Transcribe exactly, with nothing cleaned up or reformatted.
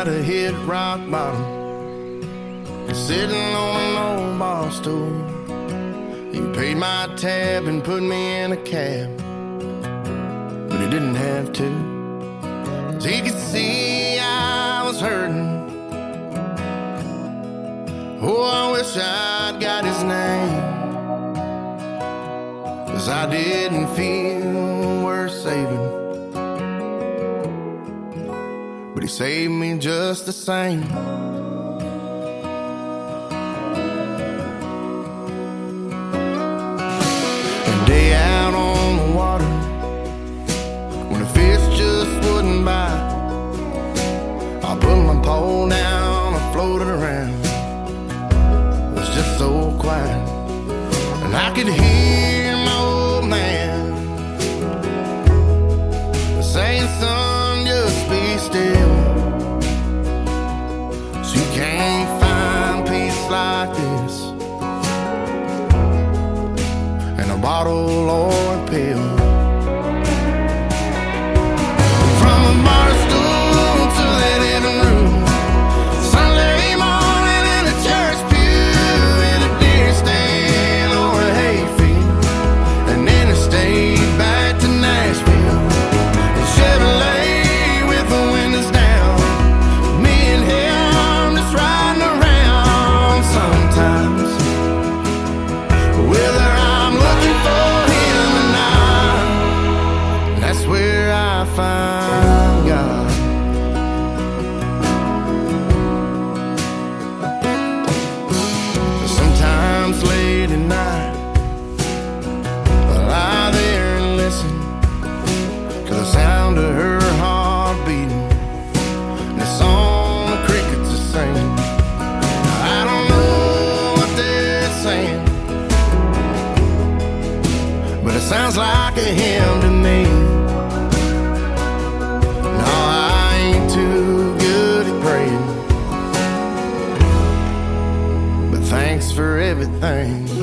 about to hit rock bottom. Sitting on an old bar stool. He paid my tab and put me in a cab, but he didn't have to, 'cause he could see I was hurting. Oh, I wish I'd got his name, 'cause I didn't feel worth saving, but he saved me just the same. A day out on the water, when the fish just wouldn't bite, I put my pole down, I floated around. It was just so quiet, and I could hear my old man saying, "Son, just be still. You can't find peace like this in a bottle or a pill." From a bar stool to the living room, Sunday morning in a church pew, in a deer stand or a hayfield, and then I stayed back to Nashville, a Chevrolet with the windows down, me and him just riding around sometimes, whether I'm looking for him or not. That's where I find God. Sometimes late at night, I lie there and listen to the sound of her heart beating, and the song the crickets are singing. I don't know what they're saying, but it sounds like a hymn to me. No, I ain't too good at praying, but thanks for everything.